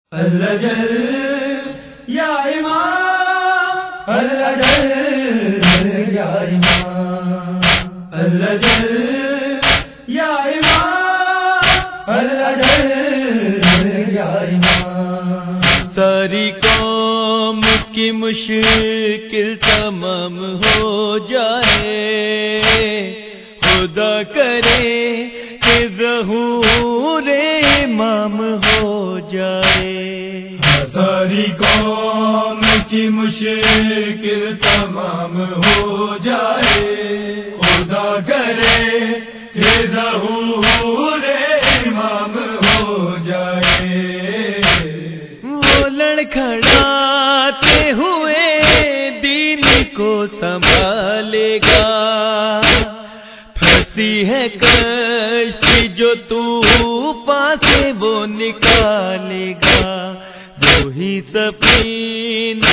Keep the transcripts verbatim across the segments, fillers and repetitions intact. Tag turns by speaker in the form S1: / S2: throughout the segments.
S1: الجل یا امام الجل یا امام الجل یا امام الجل یا امام
S2: ساری قوم کی مشکل تمام ہو جائے، خدا کرے کہ ظہور امام ہو جائے۔
S1: ساری قوم کی مشکل تمام ہو جائے، خدا کرے کہ ظہور امام ہو جائے۔
S2: وہ لڑکھڑاتے ہوئے دین کو سنبھالے گا، پھنسی ہے کشتی جو طوفان سے وہ نکالے گا، وہی سفینہ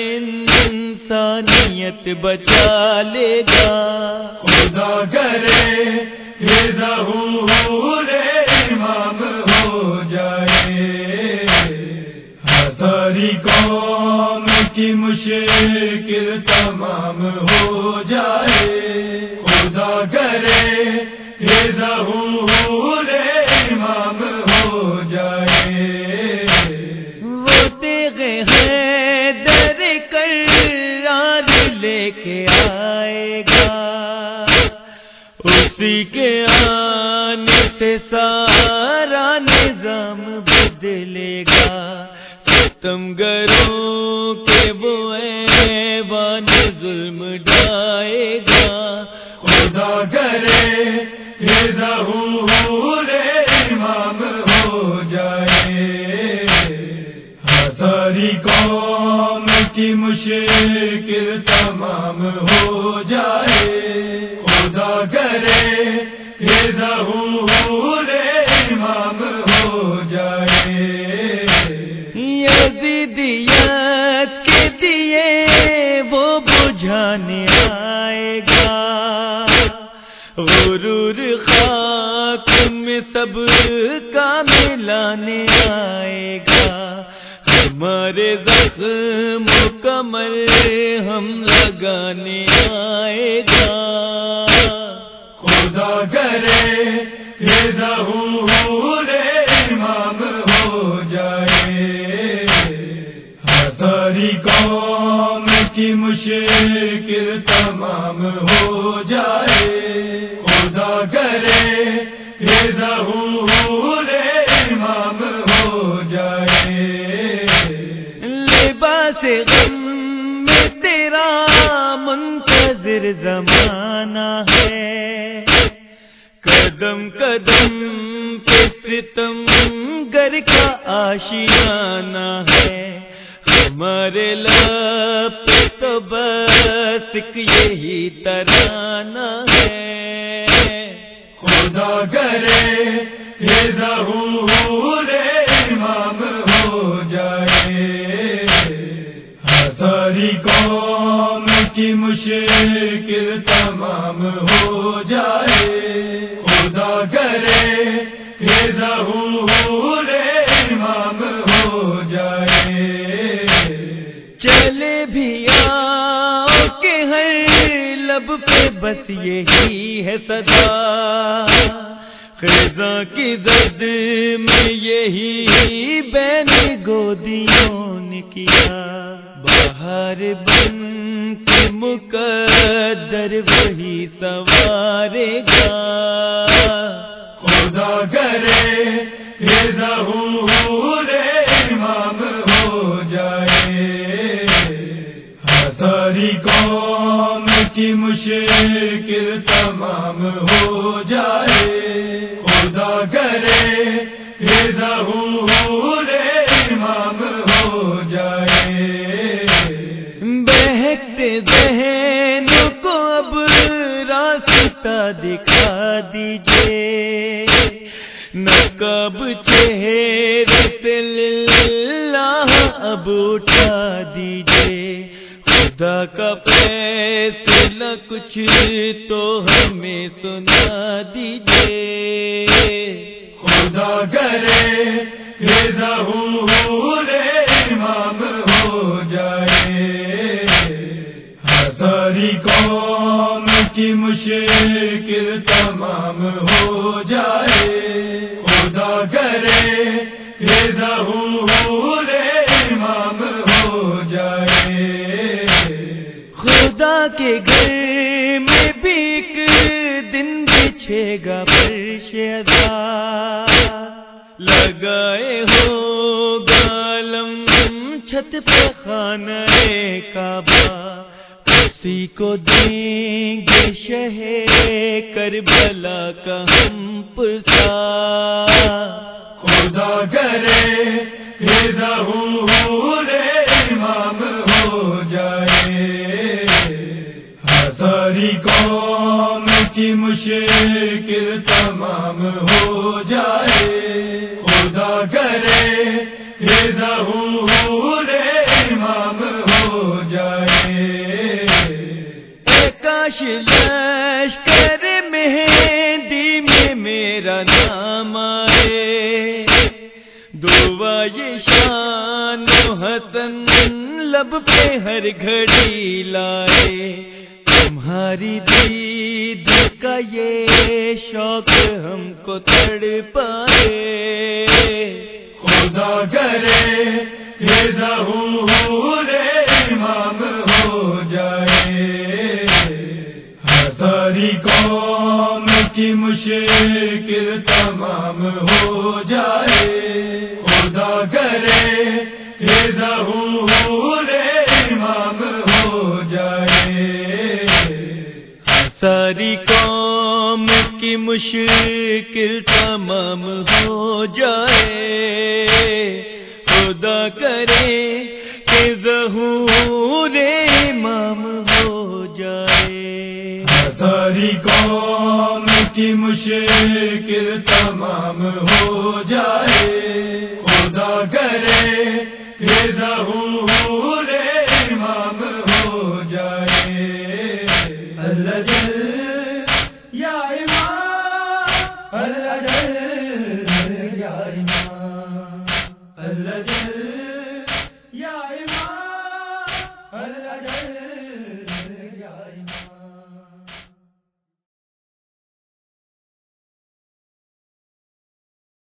S2: انسانیت بچا لے گا۔
S1: خدا کرے کہ ظہور امام ہو جائے، ساری قوم کی مشکل تمام ہو جائے، خدا کرے کہ ظہور امام ہو جائے۔
S2: وہ تیغ ہے در کر آج لے کے آئے گا، اسی کے آنے سے سارا نظام بدلے گا، ستم گروں کے وہ ایوان ظلم ڈھائے گا۔
S1: خدا کرے کہ ظہور امام ہو جائے، ساری قوم کی مشکل تمام ہو جائے، خدا کرے کہ ظہور امام ہو جائے۔
S2: یزیدیت کے دیے وہ بجھانے آئے گا، غرور خاک میں سب کا ملانے آئے گا، ہمارے زخم مکمل ہم لگانے آئے گا۔
S1: خدا کرے کہ ظہور امام ہو جائے، ساری قوم کی مشکل تمام ہو جائے، خدا کرے کہ ظہور امام ہو جائے۔
S2: لباس غم میں تیرا منتظر زمانہ ہے، قدم قدم پہ ستم گر کا آشیانہ ہے، ہمارے لب پہ تو بس یہی ترانہ ہے۔
S1: خدا کرے کہ ظہور امام ہو جائے، ساری قوم کی مشکل تمام ہو جائے، خدا کرے کہ ظہور امام ہو جائے۔
S2: چلے بھی آؤ کہ ہر لب پہ بس یہی ہے صدا، خزاں کی زد میں یہی بین گودیوں نے کیا، باہر بن کے مقدر وہی سنوارے گا۔
S1: خدا کرے کہ ظہور امام ہو جائے، ساری قوم کی مشکل تمام ہو جائے، خدا کرے کہ ظہور امام ہو جائے۔
S2: بہکتے ذہنوں کو اب راستہ دکھا دیجئے، نقاب چہرے سے للہ اب اٹھا دیجئے، خدا کا فیصلہ کچھ تو ہمیں سنا دیجئے۔
S1: خدا کرے کہ ظہور
S2: کے گھر میں بھی ایک دن بچھے گا فرش ادا، لگائے ہو گالم چھت پہ خانہ کعبہ، اسی کو دیں گے شہ کربلا کا ہم پرسا،
S1: خدا کرے کہ ظہور امام ہو جائے، ساری قوم کی مشکل تمام ہو جائے، خدا کرے کہ ظہور امام ہو جائے،
S2: کاش لشکر مہندی میں میرا نام آئے، دعا یہ شان و حسن لب پہ ہر گھڑی لائے، تمہاری دید کا یہ شوق ہم کو تڑ پائے،
S1: خدا کرے کہ ظہور امام ہو جائے، ساری قوم کی مشکل تمام ہو جائے، خدا کرے کہ ظہور امام ہو جائے،
S2: ساری قوم کی مشکل تمام ہو جائے، خدا کرے کہ ظہور امام ہو جائے،
S1: ساری قوم کی مشکل تمام ہو جائے، خدا کرے کہ ظہور امام ہو جائے، اللہ جل یا امام، اللہ جل یا امام، اللہ جل یا امام، اللہ جل